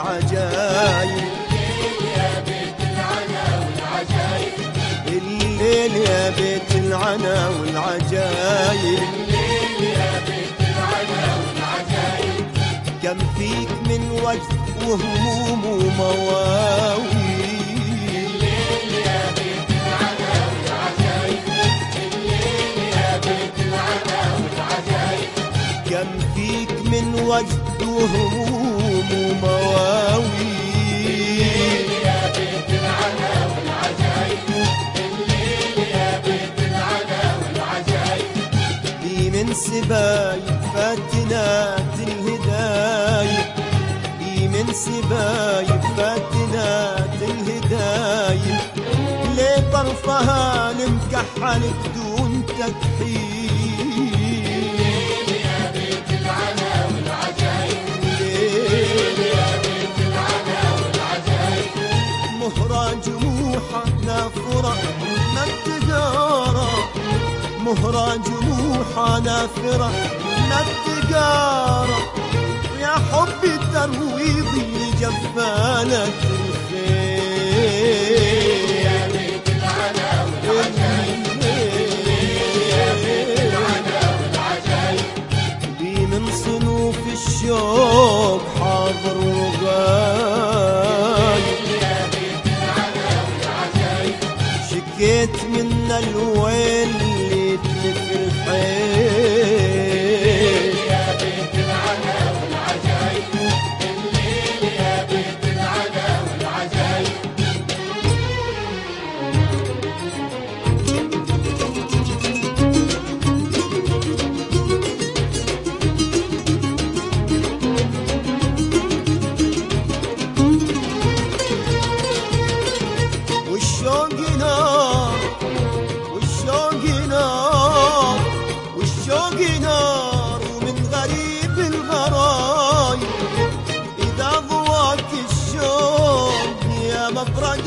والعجايب. الليل يا بيت العنا والعجايب، كم فيك من وجد وهموم ومواويل. كم فيك من وجد وهموم ومواويل. دي من سبايب فاتنات الهدايب، دي من سبايب فاتنات الهدايب، ليه طرفها المكحل بدون تكحيل. مهرة جموحة نافرة ما بتدارى، مهرة جموحة نافرة ما بتدارى، يا حبي ترويضي لجفانك الخير. يا بيت العنا والعجايب، دي من صنوف الشوق حاضر وغايب. شكيت من الويل اللي تلف الحيل. يا بيت العنا والعجايب، الليل يا بيت العنا والعجايب. والشوق نار، والشوق نار، والشوق نار، ومن غريب الغرايب إذا ضواك الشوق يا مفرد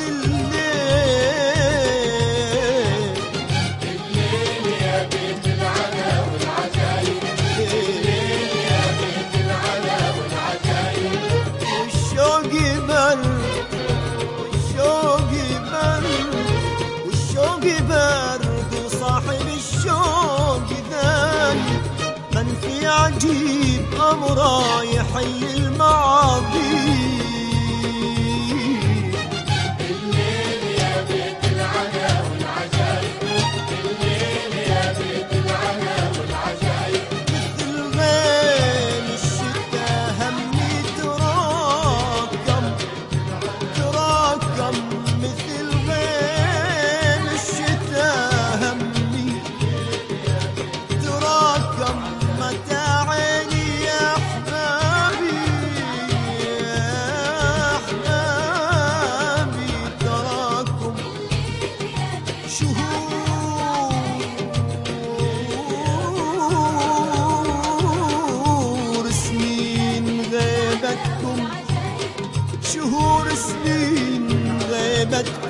الليل. الليل يا بيت العنا والعجايب، الليل يا بيت العنا والعجايب. والشوق برد، والشوق برد، والشوق برد، وصاحب الشوق ذايب، من في عجيب أمره يحل المعاذير. الليل يا بيت العنا والعجايب، الليل يا بيت العنا والعجايب. مثل غيم الشتا همي تراكم، تراكم مثل غيم الشتا همي تراكم. متى عيني يا أحبابي، يا أحبابي تراكم شهور سنين غيبتكم، شهور سنين غيبتكم.